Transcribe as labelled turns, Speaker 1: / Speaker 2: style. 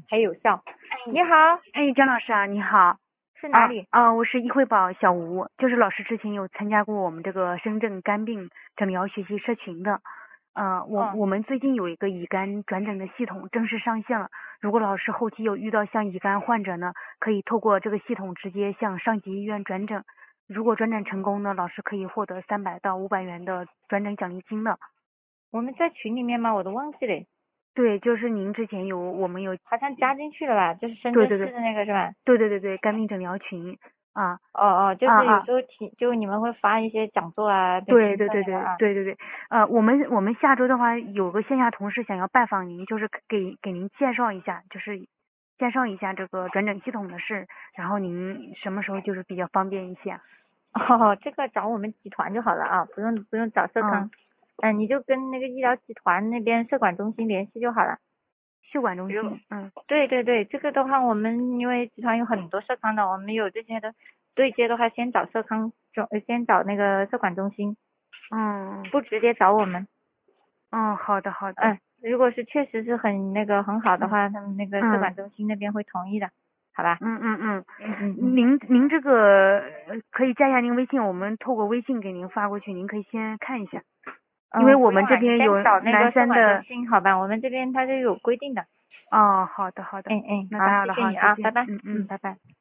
Speaker 1: 还有效。你好，
Speaker 2: 哎，张老师啊，你好。
Speaker 1: 是哪里？
Speaker 2: 我是易惠宝小吴，就是老师之前有参加过我们这个深圳肝病诊疗学习社群的。我们最近有一个乙肝转诊的系统正式上线了。如果老师后期有遇到像乙肝患者呢，可以透过这个系统直接向上级医院转诊。如果转诊成功呢，老师可以获得300到500元的转诊奖励金的。
Speaker 1: 我们在群里面吗？我都忘记了，
Speaker 2: 对，就是您之前我们有。
Speaker 1: 好像加进去了吧？就是深
Speaker 2: 对对对
Speaker 1: 圳市的那个是吧？
Speaker 2: 对，肝病诊疗群啊。
Speaker 1: 哦，就
Speaker 2: 啊啊
Speaker 1: 是有时候就你们会发一些讲座啊，在群
Speaker 2: 对对对
Speaker 1: 的那个啊。
Speaker 2: 对对对对。我们下周的话有个线下同事想要拜访您，就是给您介绍一下，就是介绍一下这个转诊系统的事，然后您什么时候就是比较方便一些？
Speaker 1: 哦，这个找我们集团就好了啊，不用找社
Speaker 2: 嗯，
Speaker 1: 康。你就跟那个医疗集团那边社管中心联系就好了。
Speaker 2: 秀管中
Speaker 1: 如
Speaker 2: 心。嗯
Speaker 1: 对对对，这个的话，我们因为集团有很多社康的，我们有这些的对接的话，先找先找那个社管中心，
Speaker 2: 嗯
Speaker 1: 不直接找我们。
Speaker 2: 好的好的。
Speaker 1: 如果是确实是很好的
Speaker 2: 嗯
Speaker 1: 话，他们那个社管
Speaker 2: 嗯
Speaker 1: 中心那边会同意的，好吧？
Speaker 2: 嗯嗯嗯。
Speaker 1: 嗯。
Speaker 2: 您这个可以加一下您微信，我们透过微信给您发过去，您可以先看一下，因为我们这
Speaker 1: 不用了，你
Speaker 2: 边有
Speaker 1: 先找那个社管中
Speaker 2: 南山的。
Speaker 1: 心，好吧？我们这边它是有规定的。
Speaker 2: 哦，好的好的。
Speaker 1: 好，
Speaker 2: 那打扰了哈，
Speaker 1: 谢谢你啊，拜
Speaker 2: 再见。
Speaker 1: 拜。
Speaker 2: 嗯嗯。
Speaker 1: 拜拜。